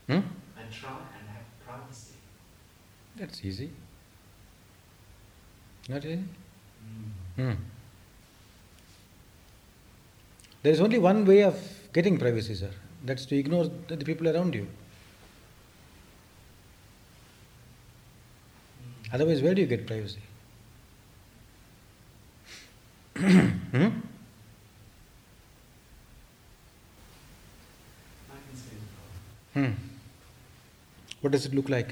Hmm? I try and have privacy. That's easy. Not easy? Mm. Hmm. There is only one way of getting privacy, sir. That's to ignore the people around you. Otherwise, where do you get privacy? Hmm? I can see the problem. Hmm. What does it look like?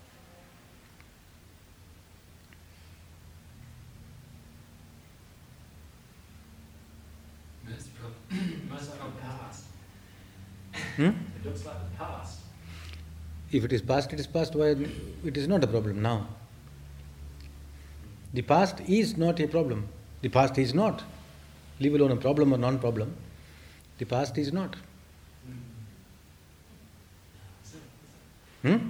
Most like the past. Hmm? It looks like the past. If it is past, it is past. Why it is not a problem now? The past is not a problem. The past is not. Leave alone a problem or non-problem. The past is not. Is it? Hmm?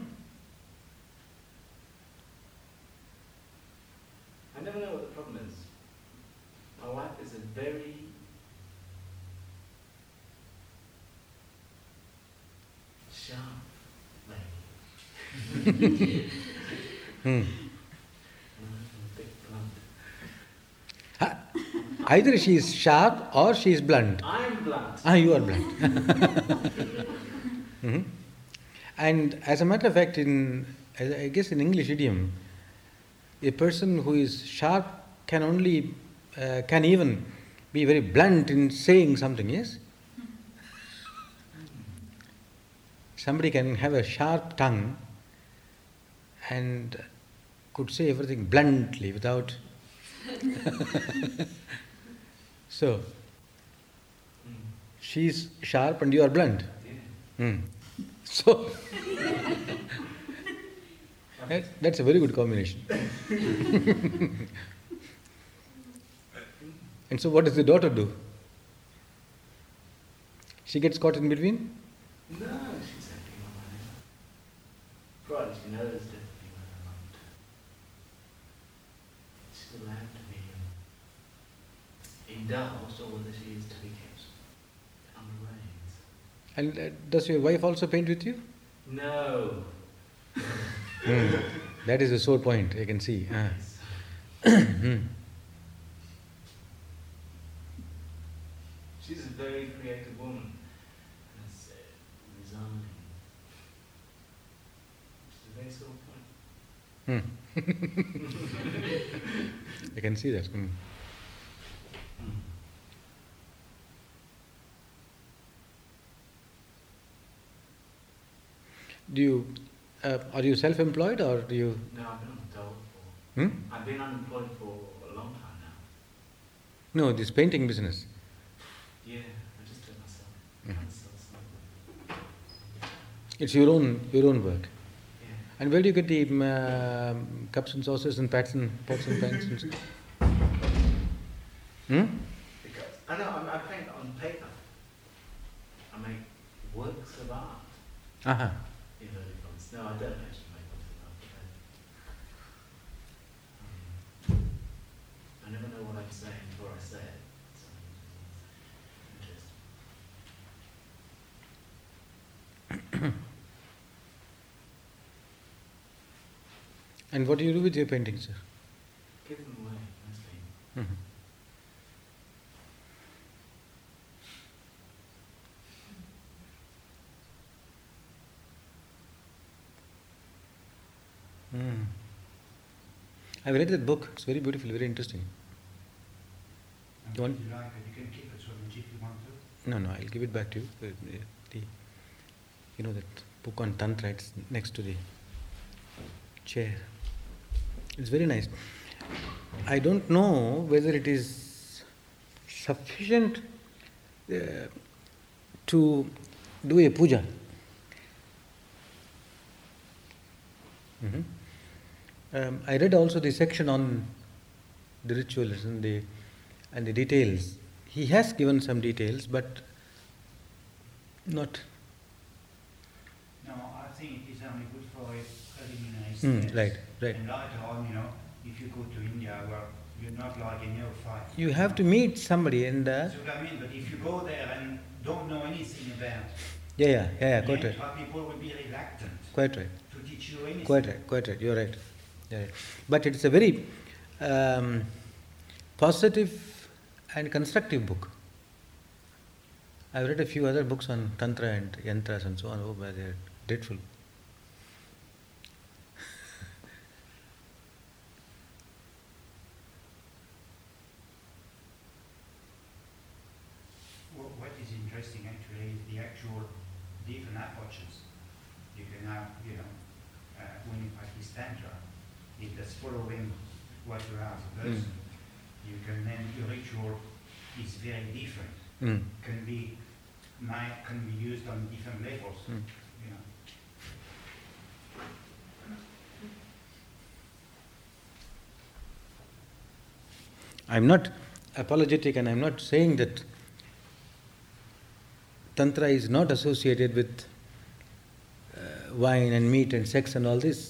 I never know what the problem is. My wife is a very sharp lady. Hmm. A bit blunt. Either she is sharp or she is blunt. I'm blunt. You are blunt. Mhm. And as a matter of fact, I guess in English idiom, a person who is sharp can even be very blunt in saying something. Yes, somebody can have a sharp tongue and could say everything bluntly without. So she's sharp and you are blunt. Yeah. Hmm. So that's a very good combination. And so, what does the daughter do? She gets caught in between? No, she's happy on my name. Provided she knows definitely when I'm not. She's allowed to be indulged, or whether she is to be kept under reins. And does your wife also paint with you? No. That is the sore point, I can see. Yes. She's a very creative woman. And it's resigning. She's a very sore point. I can see that. Do you, are you self-employed or do you? No, I've been on the dole for. I've been unemployed for a long time now. No, this painting business. Yeah, I just do it myself. I sell something. It's your own work. Yeah. And where do you get the cups and saucers and pots and pans and stuff? Because I know I paint on paper. I make works of art. Uh-huh. In early fonts. No, I don't actually make works of art. But I never know what I'm saying before I say it. So it's interesting. And what do you do with your paintings, sir? Give them away, mostly. I've read that book. It's very beautiful, very interesting. And You want- if you like it, you can keep it sort of if you want to. No, I'll give it back to you. You know that book on Tantra, it's next to the chair. It's very nice. I don't know whether it is sufficient to do a puja. I read also the section on the rituals and the details. He has given some details, but not. No, I think it is only good for preliminary steps. Right. And later on, if you go to India, well, you're not like a neophyte. You have to meet somebody and. That's what I mean, but if you go there and don't know anything about Quite right. People will be reluctant Quite right. to teach you anything. Quite right. You're right. But it's a very positive and constructive book. I've read a few other books on Tantra and Yantras and so on. Oh, but they're dreadful. What is interesting actually is the actual different approaches. You can have, when you practice Tantra, if that's following what you are as a person, you can then, your ritual is very different. Can be used on different levels. I'm not apologetic, and I'm not saying that Tantra is not associated with wine and meat and sex and all this.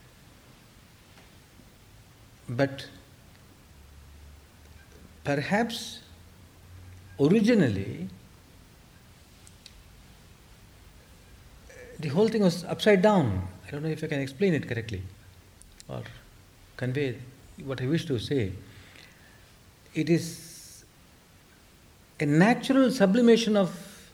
But perhaps originally the whole thing was upside down. I don't know if I can explain it correctly or convey what I wish to say. It is a natural sublimation of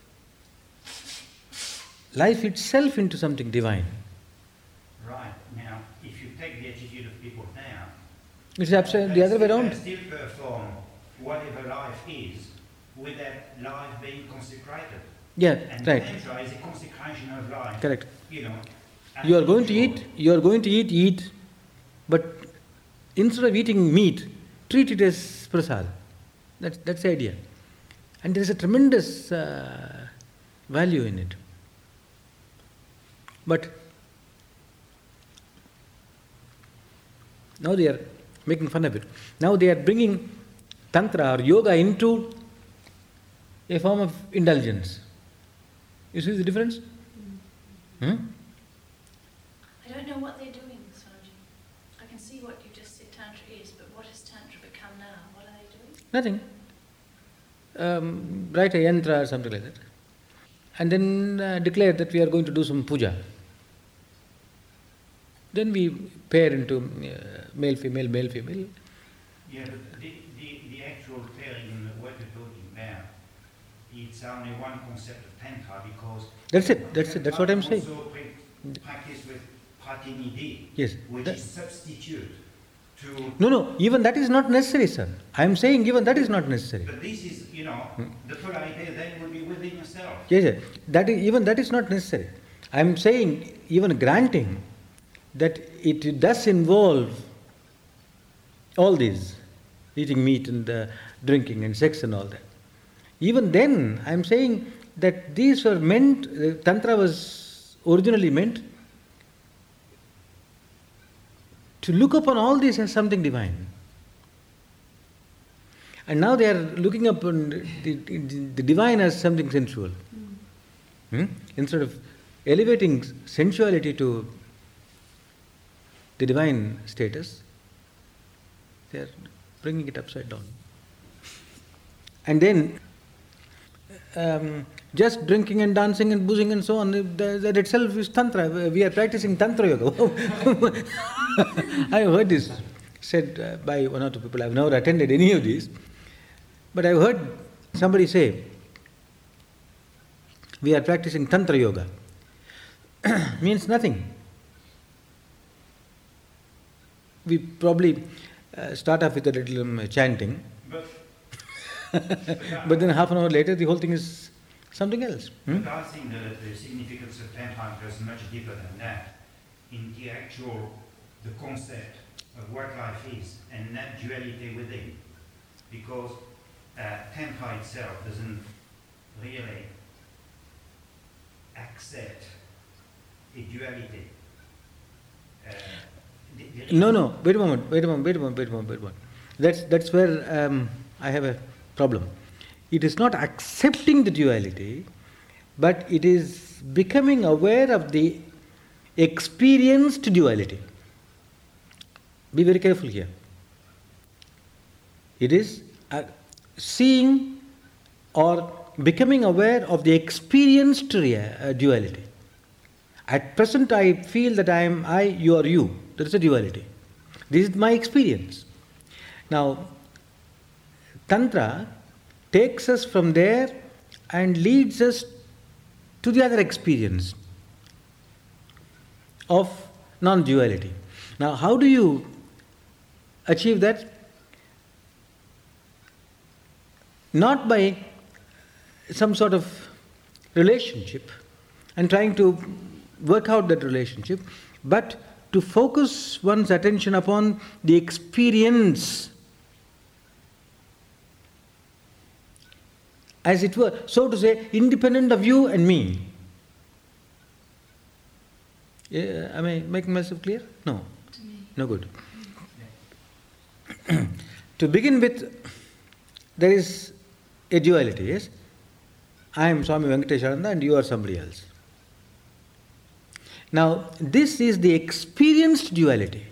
life itself into something divine. Right. Now, if you take the attitude of people now, it's upside the other way around. They still perform whatever life is without life being consecrated. Yeah, and right. Tantra is a consecration of life. Correct. You are going to eat, but instead of eating meat, treat it as prasad. That's the idea. And there is a tremendous value in it. But now they are making fun of it. Now they are bringing Tantra or yoga into a form of indulgence. You see the difference? I don't know what they're doing, Swamiji. I can see what you just said Tantra is, but what has Tantra become now? What are they doing? Nothing. Write a yantra or something like that. And then declare that we are going to do some puja. Then we pair into male, female, male, female. Yeah, but the actual pairing in what you're talking about, it's only one concept of Tantra because... That's it. That's what I'm saying. Also practice with Pratinidhi, yes, which is substitute to... No, even that is not necessary, sir. I'm saying even that is not necessary. But this is, the full idea then will be within yourself. Yes. Even that is not necessary. I'm saying, even granting that it does involve all these, eating meat and drinking and sex and all that. Even then, I'm saying that these were meant, Tantra was originally meant to look upon all this as something divine. And now they are looking upon the divine as something sensual. Instead of elevating sensuality to the divine status, they are bringing it upside down. And then just drinking and dancing and boozing and so on, that itself is Tantra. We are practicing Tantra Yoga. I have heard this said by one or two people. I have never attended any of these. But I have heard somebody say, we are practicing Tantra Yoga. Means nothing. We probably start off with a little chanting. But then half an hour later, the whole thing is something else. But I think the significance of Tantra goes much deeper than that. In the concept of what life is and that duality within. Because Tantra itself doesn't really accept a duality. No, wait a moment. That's where I have a problem. It is not accepting the duality, but it is becoming aware of the experienced duality. Be very careful here. It is seeing or becoming aware of the experienced duality. At present, I feel that I am I, you are you. There is a duality. This is my experience. Now, Tantra takes us from there and leads us to the other experience of non-duality. Now, how do you achieve that? Not by some sort of relationship and trying to work out that relationship, but to focus one's attention upon the experience, as it were, so to say, independent of you and me. Yeah, am I making myself clear? No. No good. To begin with, there is a duality, yes? I am Swami Venkateswarananda and you are somebody else. Now, this is the experienced duality.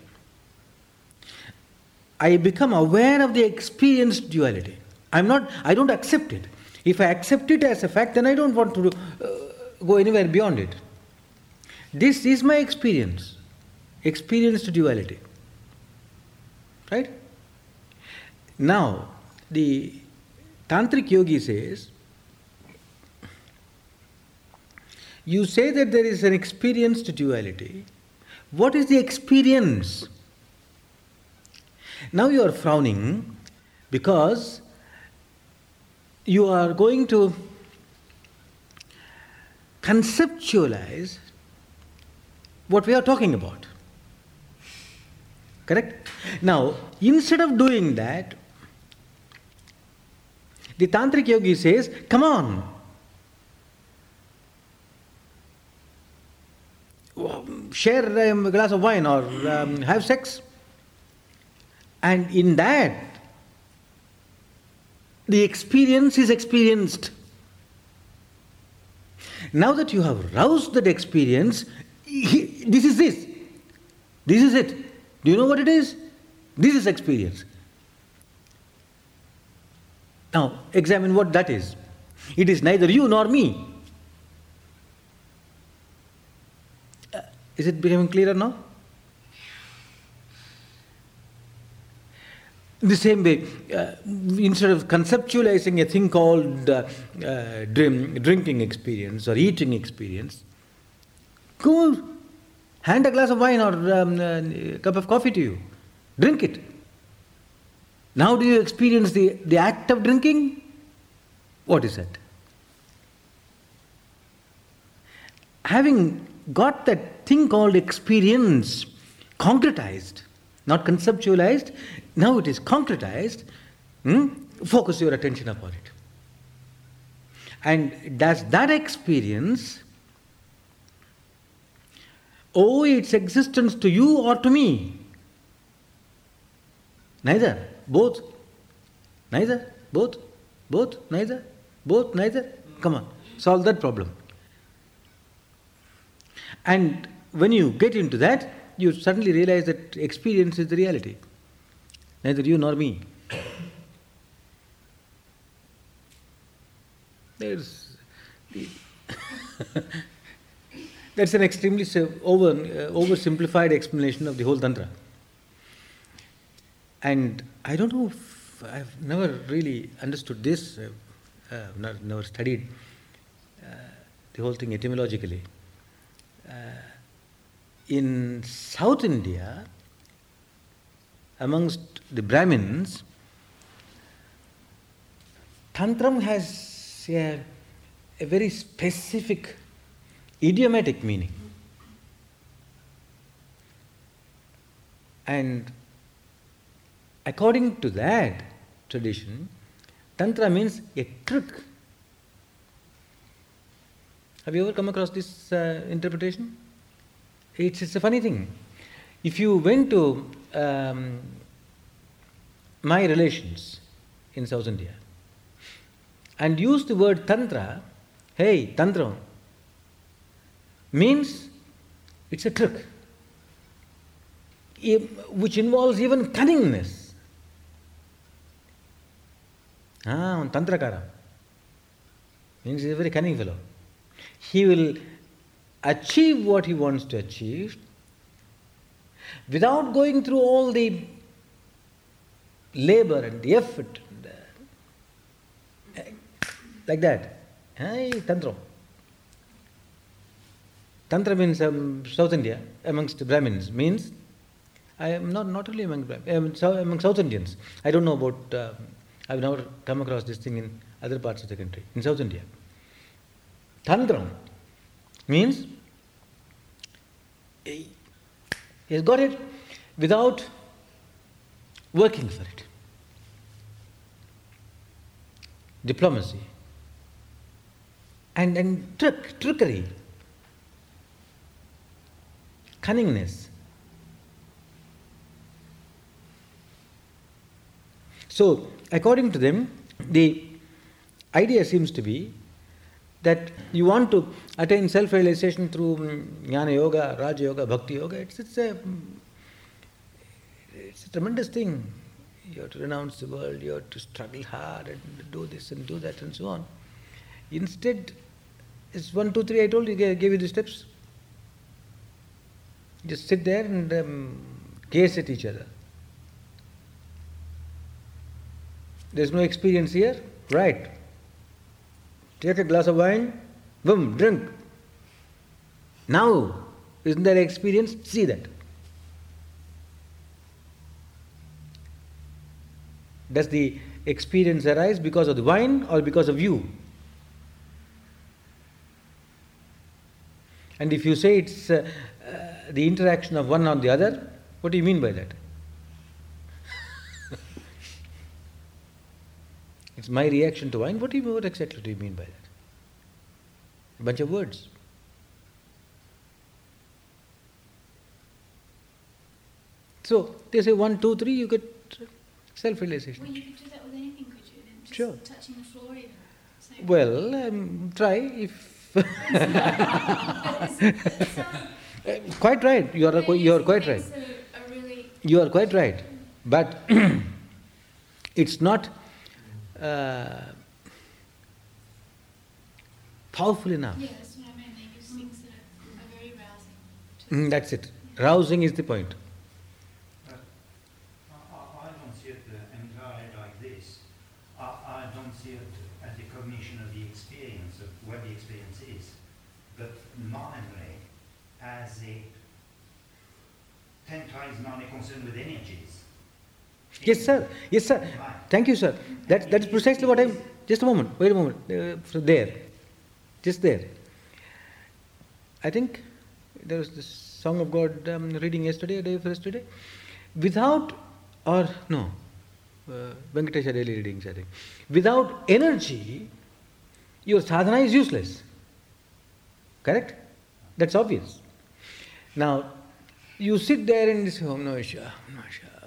I become aware of the experienced duality. I don't accept it. If I accept it as a fact, then I don't want to go anywhere beyond it. This is my experience, experienced duality. Right? Now, the Tantric yogi says, you say that there is an experienced duality. What is the experience? Now you are frowning because you are going to conceptualize what we are talking about. Correct? Now, instead of doing that, the Tantric yogi says, come on, share a glass of wine or have sex. And in that, the experience is experienced. Now that you have roused that experience, this is this. This is it. Do you know what it is? This is experience. Now, examine what that is. It is neither you nor me. Is it becoming clearer now? In the same way, instead of conceptualizing a thing called drinking experience or eating experience, go hand a glass of wine or a cup of coffee to you. Drink it. Now do you experience the act of drinking? What is it? Having got that thing called experience concretized, not conceptualized, now it is concretized, focus your attention upon it. And does that experience owe its existence to you or to me? Neither. Both. Neither. Both. Both. Neither. Both. Neither. Come on. Solve that problem. And when you get into that, you suddenly realize that experience is the reality. Neither you nor me. That's an extremely oversimplified explanation of the whole Tantra. And I don't know if I've never really understood this, never studied the whole thing etymologically. In South India, amongst the Brahmins, Tantram has a very specific idiomatic meaning. And according to that tradition, Tantra means a trick. Have you ever come across this interpretation? It's a funny thing. If you went to my relations in South India and used the word Tantra, hey, Tantra, means it's a trick, which involves even cunningness. Tantrakara. Means he's a very cunning fellow. He will achieve what he wants to achieve without going through all the labor and the effort. Like that. Tantra. Tantra means South India, amongst Brahmins, means I am not only among Brahmins, among South Indians. I don't know about, I've never come across this thing in other parts of the country, in South India. Tantra means he has got it without working for it. Diplomacy and trickery, cunningness. So, according to them, the idea seems to be that you want to attain self-realization through Jnana Yoga, Raja Yoga, Bhakti Yoga. It's a tremendous thing. You have to renounce the world, you have to struggle hard and do this and do that and so on. Instead, it's 1, 2, 3, I told you, I gave you the steps. Just sit there and gaze at each other. There's no experience here? Right. Take a glass of wine, boom, drink. Now, isn't there experience? See that. Does the experience arise because of the wine or because of you? And if you say it's the interaction of one on the other, what do you mean by that? It's my reaction to wine. What exactly do you mean by that? A bunch of words. So they say 1, 2, 3, you get self-realization. Well, you could do that with anything, could you? Then just Sure. touching the floor even. So Well, try if. Quite right. You are quite right. You are quite right. But it's not powerful enough. Yeah, that's what I mean. They use things that are very rousing. That's it. Rousing is the point. I don't see it entirely like this. I don't see it as the cognition of the experience, of what the experience is, but mainly as a Tantra is mainly concerned with energies. Yes, sir. Yes, sir. Thank you, sir. That is precisely what I'm... Just a moment. Wait a moment. There. Just there. I think there was this Song of God reading yesterday, a day before yesterday. Without, or no, Venkatesha daily readings, I think. Without energy, your sadhana is useless. Correct? That's obvious. Now, you sit there and say, Om Namah Shivaya, Om Namah Shivaya.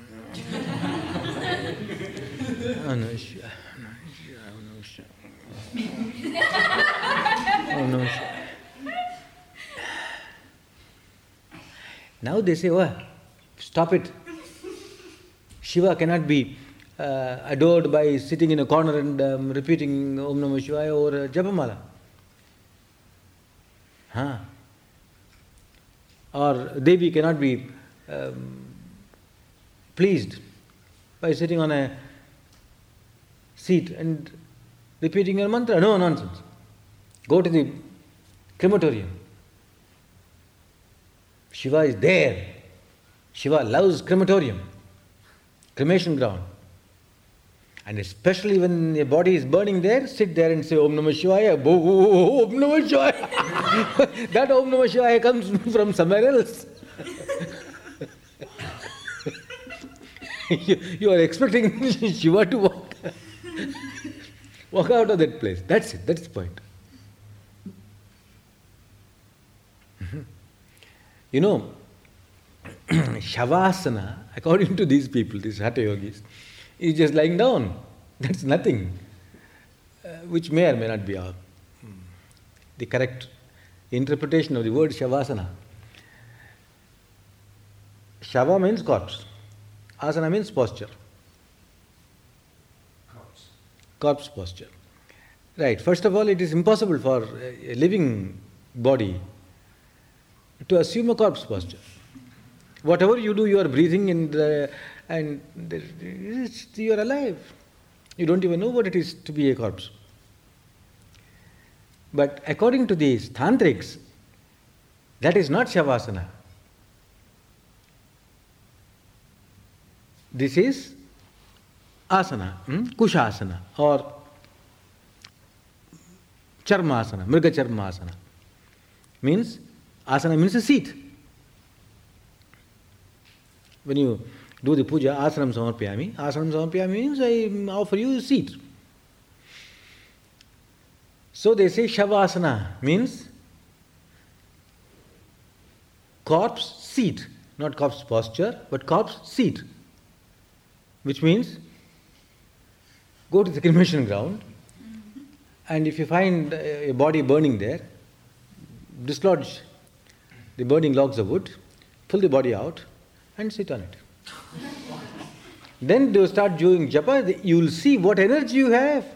Om Namah Shivaya, Om Namah Shivaya, Om Namah Shivaya. Now they say, oh, stop it. Shiva cannot be adored by sitting in a corner and repeating Om Namah Shivaya or Japamala. Or Devi cannot be pleased by sitting on a seat and repeating your mantra. No nonsense. Go to the crematorium. Shiva is there. Shiva loves crematorium, cremation ground. And especially when your body is burning there, sit there and say Om Namah Shivaya, Om Namah Shivaya. That Om Namah Shivaya comes from somewhere else. You are expecting Shiva to walk out of that place. That's it, that's the point. You know, Shavasana, according to these people, these Hatha Yogis, is just lying down. That's nothing, which may or may not be the correct interpretation of the word Shavasana. Shava means corpse. Asana means posture. Corpse posture. Right. First of all, it is impossible for a living body to assume a corpse posture. Whatever you do, you are breathing and you are alive. You don't even know what it is to be a corpse. But according to these tantrics, that is not Shavasana. This is asana, Kushasana or Charmasana, Mriga Charmasana. Means, asana means a seat. When you do the puja, asanam samarpyami. Asanam samarpyami means I offer you a seat. So they say Shavasana means corpse seat, not corpse posture, but corpse seat. Which means go to the cremation ground and if you find a body burning there, dislodge the burning logs of wood, pull the body out and sit on it. Then you start doing japa, you will see what energy you have.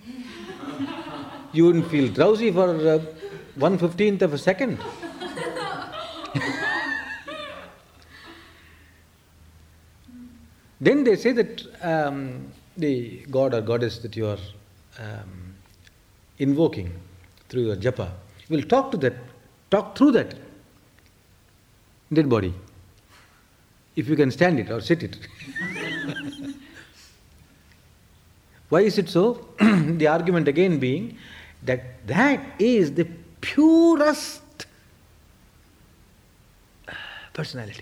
You wouldn't feel drowsy for 1/15th of a second. Then they say that the god or goddess that you are invoking through your japa will talk through that dead body, if you can stand it or sit it. Why is it so? The argument again being that is the purest personality.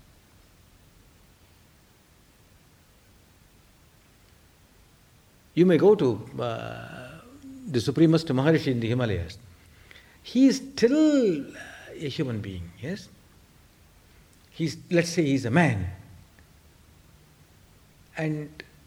You may go to the supremest Maharishi in the Himalayas. He is still a human being, yes? Let's say he's a man. And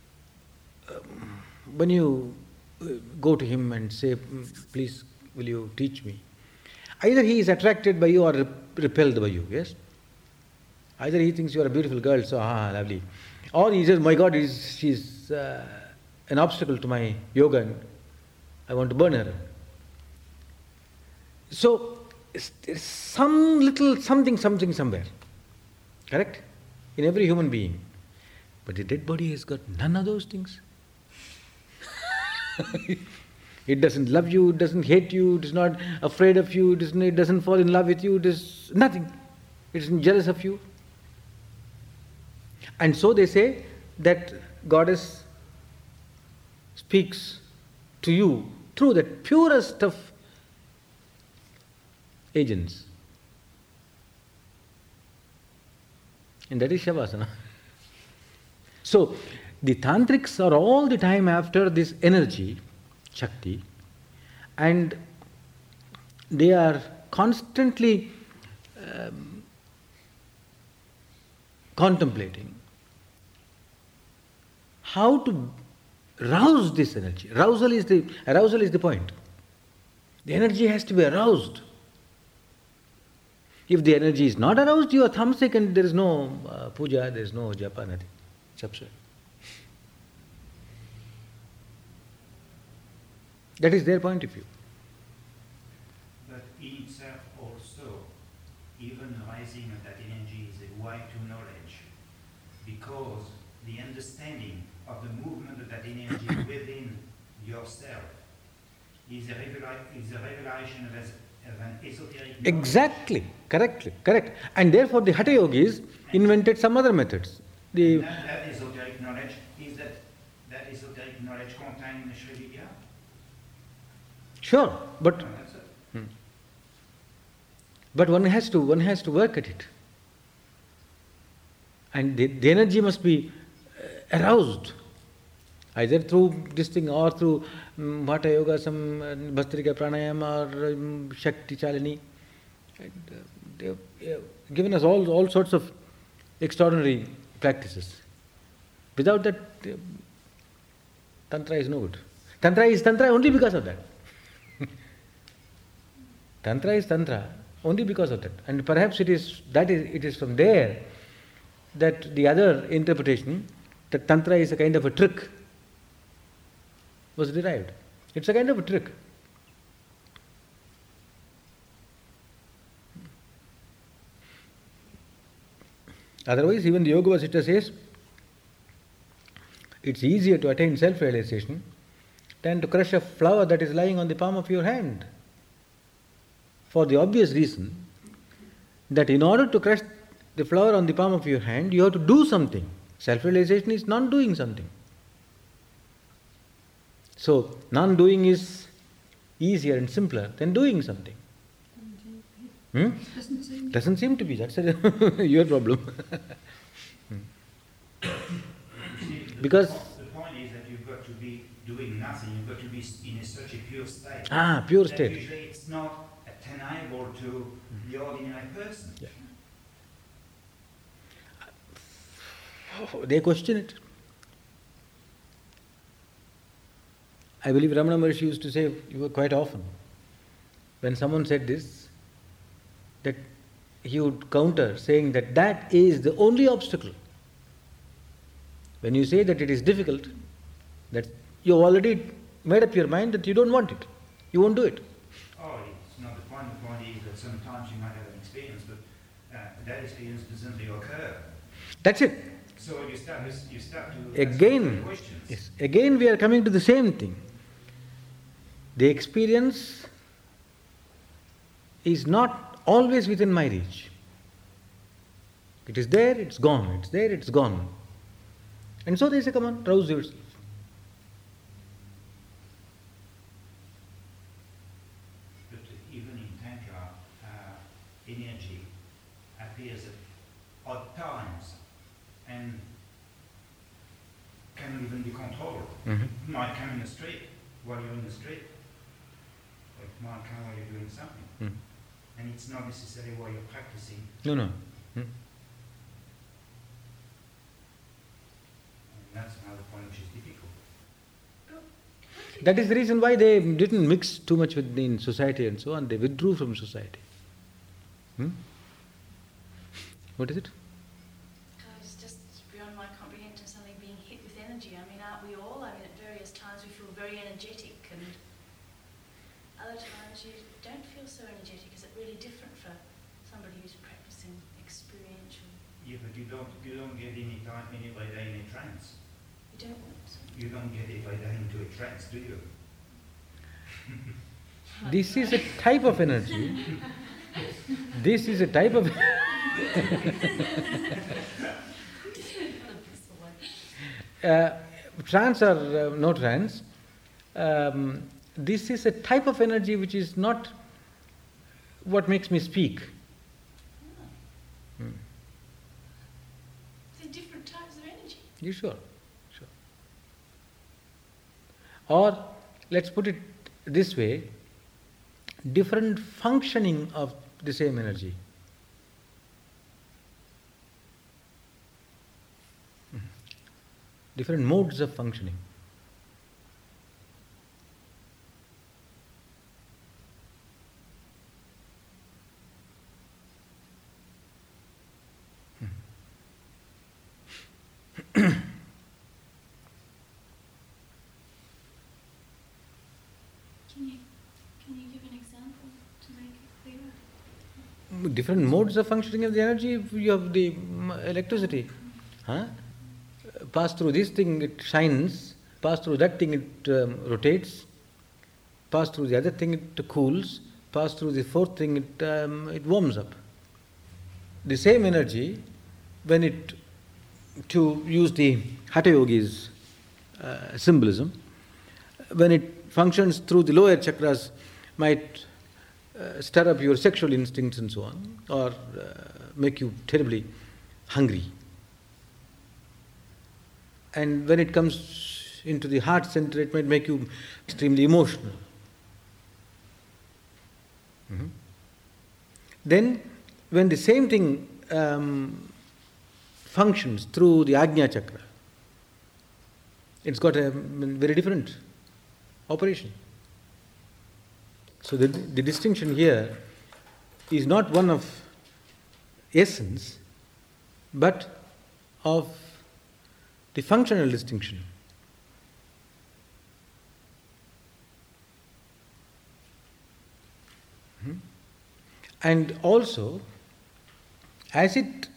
when you go to him and say, please, will you teach me? Either he is attracted by you or repelled by you, yes? Either he thinks you are a beautiful girl, so lovely. Or he says, my God, she's an obstacle to my yoga and I want to burn her. So, there's some little something somewhere. Correct? In every human being. But the dead body has got none of those things. It doesn't love you, it doesn't hate you, it is not afraid of you, it doesn't fall in love with you, it is nothing. It isn't jealous of you. And so they say that goddess speaks to you through the purest of agents. And that is Shavasana. So, the tantrics are all the time after this energy, Shakti, and they are constantly contemplating how to rouse this energy. Arousal is the point. The energy has to be aroused. If the energy is not aroused, you are tamasic and there is no puja, there is no japa, nothing. It's absurd. That is their point of view. But in itself also, even rising of that energy is a way to knowledge, because the understanding of the movement of that energy within yourself is a revelation of an esoteric knowledge. Exactly, correct. And therefore the Hatha Yogis invented some other methods. That esoteric knowledge, is that esoteric knowledge contained in the Sri Vidya? Sure, but No, that's it. But one has to work at it. And the energy must be aroused, either through this thing or through Hatha Yoga, some Bhastrika Pranayama or Shakti Chalini. And they have given us all sorts of extraordinary practices. Without that, Tantra is no good. Tantra is Tantra only because of that. Tantra is Tantra only because of that. And perhaps it is from there that the other interpretation, that Tantra is a kind of a trick, was derived. It's a kind of a trick. Otherwise, even the Yoga Vasishtha says it's easier to attain self-realization than to crush a flower that is lying on the palm of your hand. For the obvious reason that in order to crush the flower on the palm of your hand, you have to do something. Self-realization is not doing something. So, non-doing is easier and simpler than doing something. Doesn't seem to be. That's your problem. Because the point is that you've got to be doing nothing. You've got to be in such a pure state. Pure that state. Usually, it's not attainable to the ordinary person. Yeah. They question it. I believe Ramana Maharshi used to say quite often, when someone said this, that he would counter saying that is the only obstacle. When you say that it is difficult, that you have already made up your mind that you don't want it. You won't do it. Oh, it's not the point. The point is that sometimes you might have an experience, but that experience doesn't really occur. That's it. So you start to Again, ask questions. yes, again we are coming to the same thing. The experience is not always within my reach. It is there, it's gone. It's there, it's gone. And so they say, come on, rouse yourself. But even in Tantra, energy appears at odd times and can even be controlled. Mm-hmm. It might come in the street while you're in the street. Or it might come while you're doing something. Mm-hmm. And it's not necessarily while you're practicing. No. And that's another point which is difficult. That is the reason why they didn't mix too much in society and so on. They withdrew from society. What is it? It's just beyond my comprehension, something being hit with energy. I mean, aren't we all? I mean, at various times we feel very energetic, and other times you don't feel so energetic. Is it really different for somebody who's practicing experiential? Yeah, but you don't get any day in a trance. You don't want to. You don't get every day into a trance, do you? This is a type of energy. This is a type of... trance or no trance, this is a type of energy which is not what makes me speak. There are different types of energy. You sure? Or let's put it this way, different functioning of the same energy. Different modes of functioning. Can you give an example to make it clearer? Different modes of functioning of the energy. You have the electricity. Pass through this thing, it shines. Pass through that thing, it rotates. Pass through the other thing, it cools. Pass through the fourth thing, it warms up. The same energy, when it, to use the Hatha Yogi's symbolism, when it functions through the lower chakras, might stir up your sexual instincts and so on, or make you terribly hungry. And when it comes into the heart center, it might make you extremely emotional. Then, when the same thing functions through the Ajna chakra, it's got a very different operation. So the distinction here is not one of essence, but of the functional distinction. And also, as it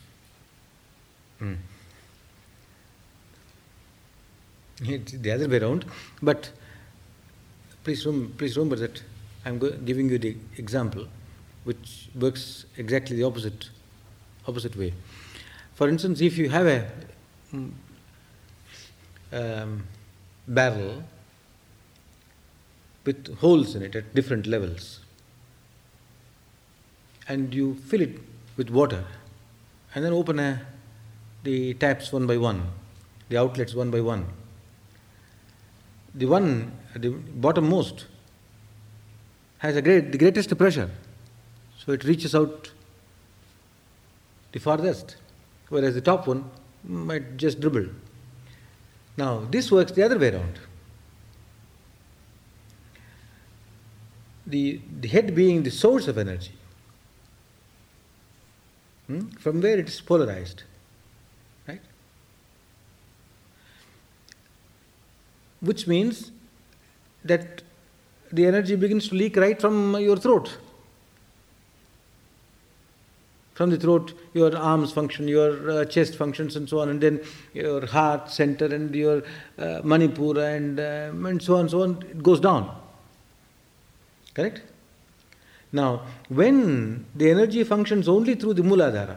it's the other way around, but please remember that I'm giving you the example which works exactly the opposite way. For instance, if you have a barrel with holes in it at different levels, and you fill it with water, and then open the taps one by one, the outlets one by one. The one at the bottommost has the greatest pressure, so it reaches out the farthest, whereas the top one might just dribble. Now, this works the other way around. The head being the source of energy, from where it is polarized, right? Which means that the energy begins to leak right from your throat. From the throat, your arms function, your chest functions, and so on, and then your heart center and your Manipura and so on, so on. It goes down. Correct? Now, when the energy functions only through the Mooladhara,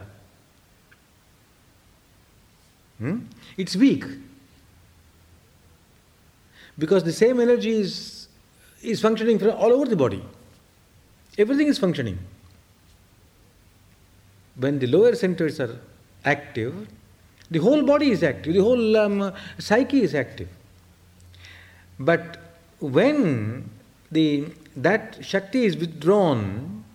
it's weak. Because the same energy is functioning all over the body. Everything is functioning. When the lower centers are active, the whole body is active, the whole psyche is active. But when that Shakti is withdrawn,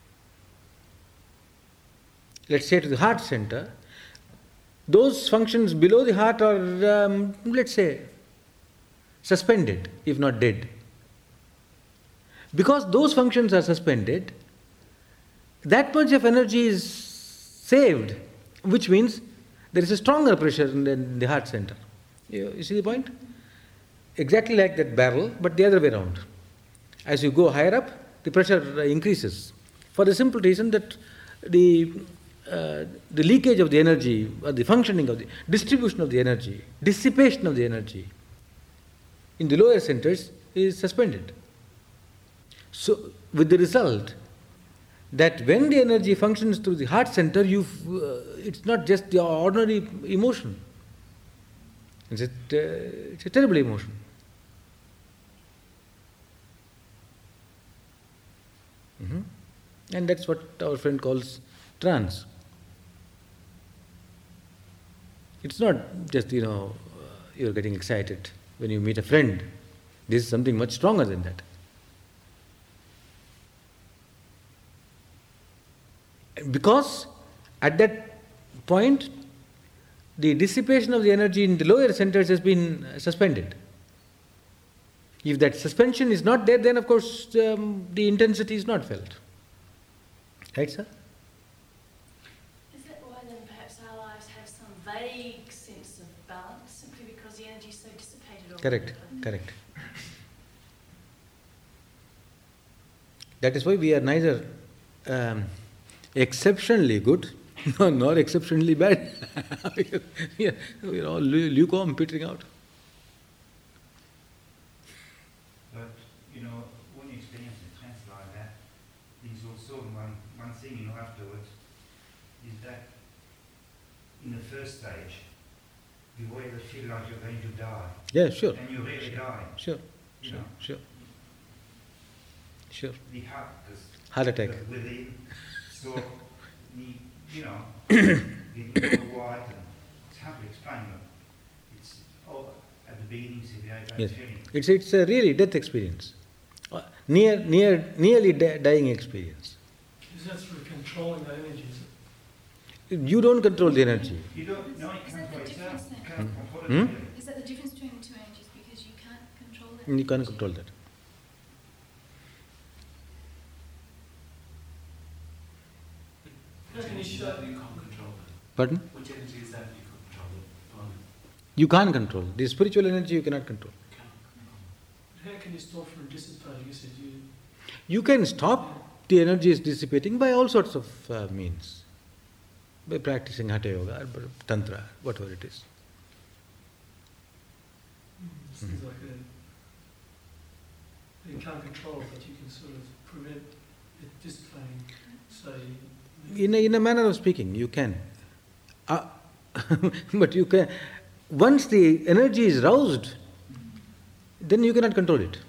let's say to the heart center, those functions below the heart are, let's say, suspended, if not dead. Because those functions are suspended, that much of energy is saved, which means there is a stronger pressure in the heart center. You see the point? Exactly like that barrel, but the other way around. As you go higher up, the pressure increases. For the simple reason that the leakage of the energy, or the functioning of the distribution of the energy, dissipation of the energy in the lower centers is suspended. So, with the result that when the energy functions through the heart center, it's not just the ordinary emotion. It's a terrible emotion. And that's what our friend calls trance. It's not just, you're getting excited when you meet a friend. This is something much stronger than that. Because at that point, the dissipation of the energy in the lower centers has been suspended. If that suspension is not there, then of course the intensity is not felt. Right, sir? Is that why then perhaps our lives have some vague sense of balance, simply because the energy is so dissipated all Correct, over? correct. That is why we are neither exceptionally good nor exceptionally bad. We are all lukewarm, petering out. But, when you experience a trance like that, there's also one thing, afterwards, is that in the first stage, you really feel like you're going to die. Yeah, sure. And you really die. Sure. You know, Sure. the heart, because Heart attack. within, so the white, and it's hard to explain, but it's all at the beginning, Yes. feeling. It's a really death experience. Nearly dying experience. Is that through controlling the energies? You don't control the energy. You don't know it Is comes that by the itself. difference You then? can't control it. Hmm? really. Is that the difference between the two energies? Because you can't control that? You can't control that. How can you show? You can't control it. Pardon? Which energy is that you can't control it? You can't control. The spiritual energy you cannot control. How can you stop from dissipating? You said you. You can stop the energy is dissipating by all sorts of means. By practicing Hatha Yoga or Tantra, whatever it is. Seems like you can't control it, but you can sort of prevent it dissipating, say... In a manner of speaking, you can. But you can... Once the energy is roused, then you cannot control it.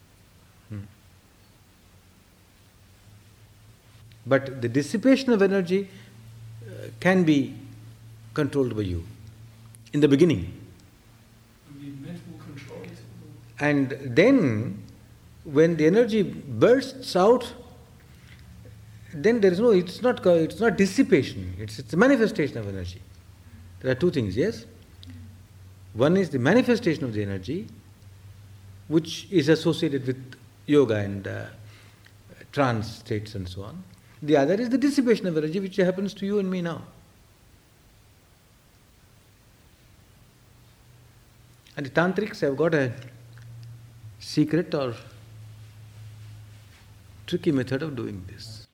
But the dissipation of energy can be controlled by you in the beginning. Mental control. And then, when the energy bursts out, then there is no, it's not dissipation, it's a manifestation of energy. There are two things, yes? One is the manifestation of the energy, which is associated with yoga and trance states and so on. The other is the dissipation of energy, which happens to you and me now. And the tantrics have got a secret or tricky method of doing this.